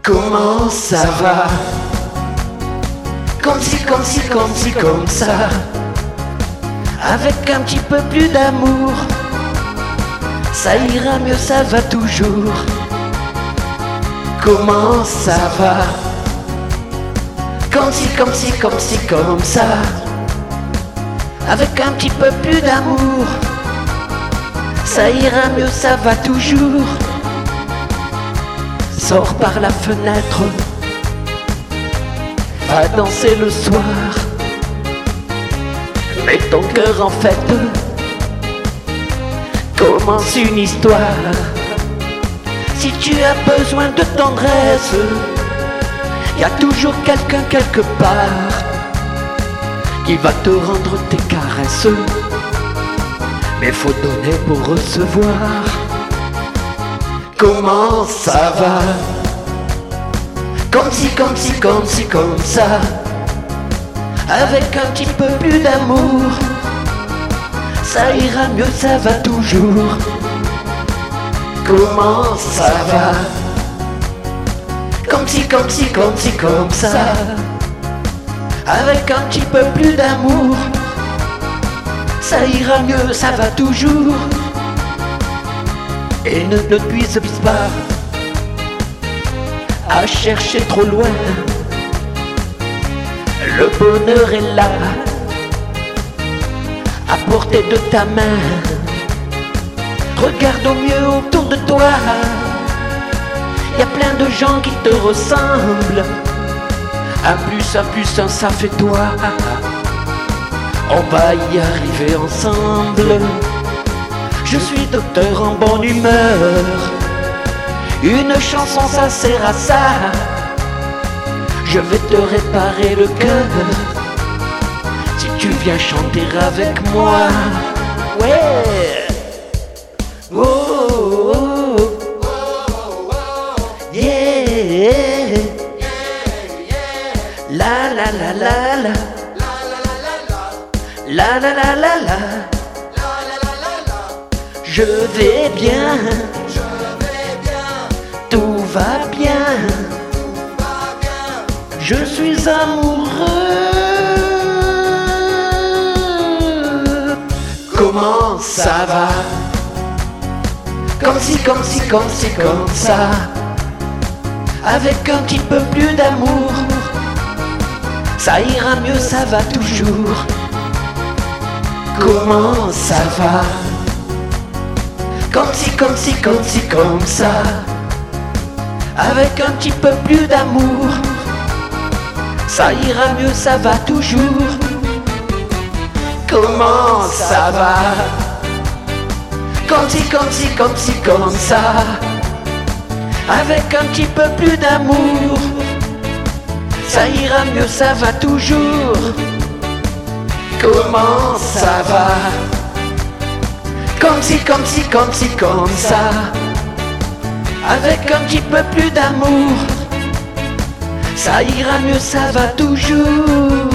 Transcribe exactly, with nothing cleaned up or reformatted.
Comment ça va? Comme si, comme si, comme si, comme ça. Avec un petit peu plus d'amour, ça ira mieux, ça va toujours. Comment ça va? Comme si, comme si, comme si, comme ça. Avec un petit peu plus d'amour, ça ira mieux, ça va toujours. Sors par la fenêtre, va danser le soir. Mets ton cœur en fête, commence une histoire. Si tu as besoin de tendresse, y a toujours quelqu'un quelque part qui va te rendre tes caresses. Mais faut donner pour recevoir. Comment ça va? Comme si, comme si, comme si, comme ça. Avec un petit peu plus d'amour, ça ira mieux, ça va toujours. Comment ça va? Comme si, comme si, comme si, comme ça. Avec un petit peu plus d'amour, ça ira mieux, ça va toujours. Et ne te puise pas à chercher trop loin. Le bonheur est là, à portée de ta main. Regarde au mieux autour de toi, y a plein de gens qui te ressemblent. Un plus, un plus, un ça fait toi. On va y arriver ensemble. Je suis docteur en bonne humeur. Une chanson ça sert à ça. Je vais te réparer le cœur si tu viens chanter avec moi. Ouais. Oh, oh, oh. Yeah. La la la la la. La la la la la. Je vais bien, tout va bien, je suis amoureux. Comment ça va? Comme si, comme si, comme si, comme ça. Avec un petit peu plus d'amour, ça ira mieux, ça va toujours. Comment ça va? Comme si, comme si, comme si, comme ça. Avec un petit peu plus d'amour, ça ira mieux, ça va toujours. Comment ça va? Comme si, comme si, comme si, comme ça. Avec un petit peu plus d'amour, ça ira mieux, ça va toujours. Comment ça va? Comme si, comme si, comme si, comme ça. Avec un petit peu plus d'amour, ça ira mieux, ça va toujours.